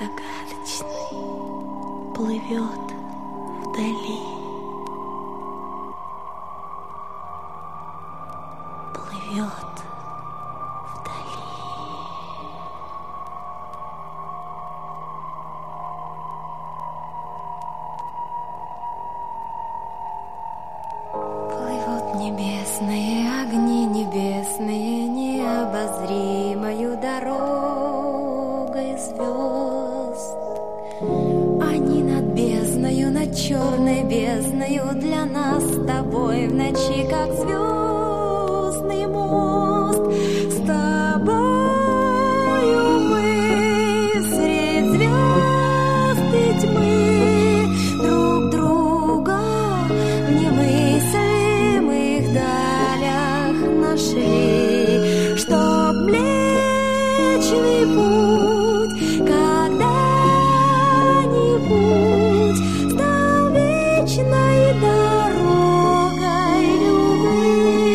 загадочный плывет вдали. Плывет вдали. Плывут небесные огни, небесные, необозримою дорогой звезд. Они над бездною, над черной бездною, для нас с тобой в ночи, как звездный мост. С тобою мы средь звезд и тьмы друг друга в немыслимых далях нашли, чтоб Млечный Путь когда-нибудь стал вечной дорогой любви.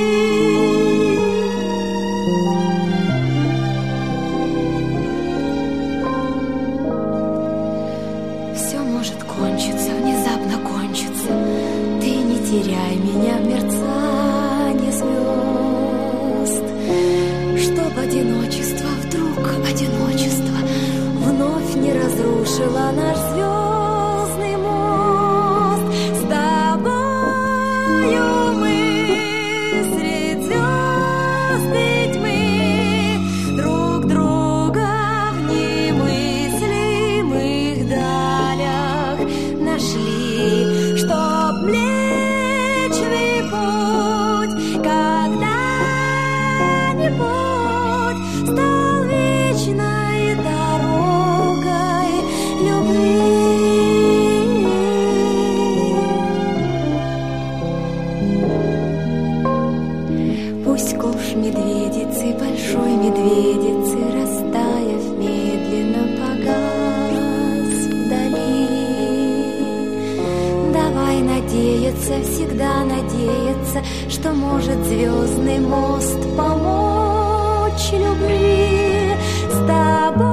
Все может кончиться, внезапно кончиться. Ты не теряй меня в мерцании звезд, чтоб одиночество, вдруг одиночество вновь не разрушило наш звездный мост. С тобою мы средь звезд и тьмы друг друга в немыслимых далях нашли, чтоб Млечный Путь когда-нибудь стал вечной дорогой любви. Пусть ковш медведицы, большой медведицы, растаяв медленно погас вдали. Давай надеяться, всегда надеяться, что может звездный мост помочь любви. С тобой